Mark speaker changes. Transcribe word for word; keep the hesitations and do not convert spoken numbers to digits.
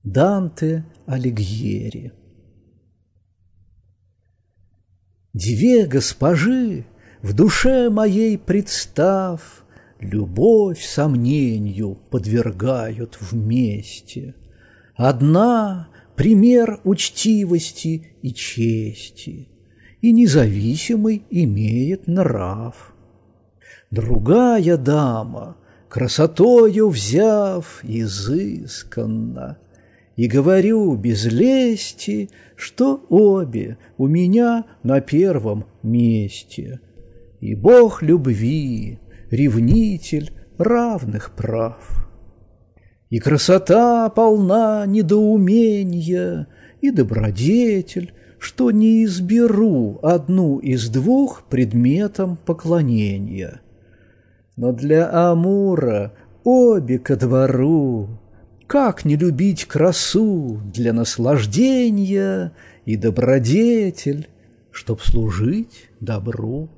Speaker 1: Данте Алигьери. Две госпожи в душе моей представ любовь сомнению подвергают вместе. Одна — пример учтивости и чести, и независимый имеет нрав. Другая дама, красотою взяв, изысканна, и говорю без лести, что обе у меня на первом месте. И Бог любви, ревнитель равных прав. И красота полна недоумения, и добродетель, что не изберу одну из двух предметом поклонения. Но для Амура обе ко двору. Как не любить красу для наслаждения и добродетель, чтоб служить добру?